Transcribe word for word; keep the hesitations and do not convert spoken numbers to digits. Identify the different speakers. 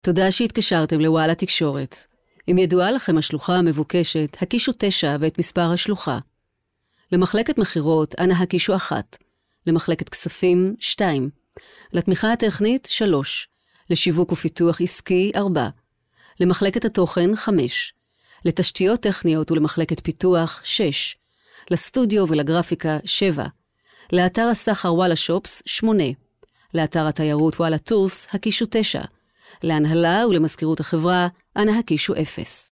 Speaker 1: תודה שהתקשרתם לוואלה תקשורת. אם ידועה לכם השלוחה המבוקשת, הקישו תשע ואת מספר השלוחה. למחלקת מחירות, אנא הקישו אחת. למחלקת כספים, שתיים. לתמיכה הטכנית, שלוש. לשיווק ופיתוח עסקי, ארבע. למחלקת התוכן, חמש. לתשתיות טכניות ולמחלקת פיתוח, שש. לסטודיו ולגרפיקה, שבע. לאתר הסחר וואלה שופס, שמונה. לאתר התיירות וואלה טורס, הקישו תשע. להנהלה ולמזכירות החברה, אנא הקישו אפס.